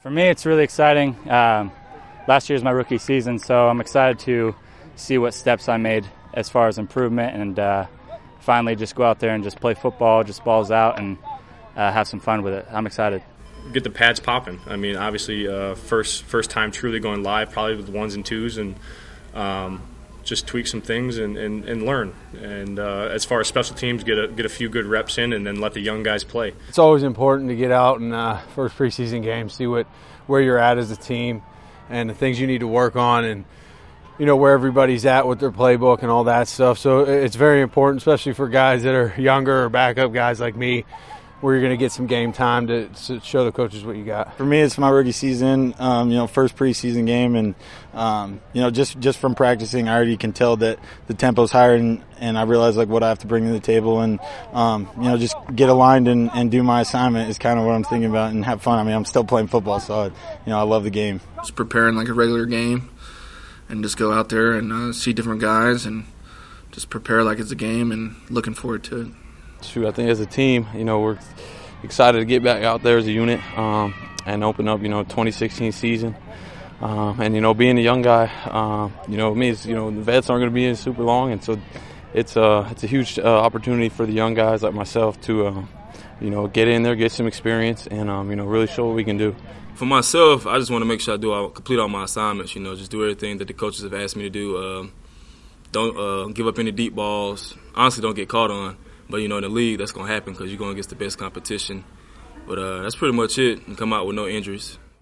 For me, it's really exciting. Last year is my rookie season, so I'm excited to see what steps I made as far as improvement and finally just go out there and just play football, just balls out, and have some fun with it. I'm excited. Get the pads popping. I mean, obviously, first time truly going live, probably with ones and twos, and just tweak some things and learn. And as far as special teams, get a few good reps in, and then let the young guys play. It's always important to get out in first preseason game, see where you're at as a team, and the things you need to work on, and where everybody's at with their playbook and all that stuff. So it's very important, especially for guys that are younger or backup guys like me, where you're going to get some game time to show the coaches what you got. For me, it's my rookie season, first preseason game, and just from practicing, I already can tell that the tempo's higher, and I realize what I have to bring to the table, and just get aligned and do my assignment is kind of what I'm thinking about, and have fun. I mean, I'm still playing football, so I love the game. Just preparing like a regular game, and just go out there and see different guys, and just prepare like it's a game, and looking forward to it. Shoot, I think as a team, we're excited to get back out there as a unit and open up, 2016 season. And being a young guy, it means the vets aren't going to be in super long, and so it's a huge opportunity for the young guys like myself to get in there, get some experience, and really show what we can do. For myself, I just want to make sure I complete all my assignments. Just do everything that the coaches have asked me to do. Don't give up any deep balls. Honestly, don't get caught on. But, in the league, that's going to happen because you're going against the best competition. But that's pretty much it, and come out with no injuries.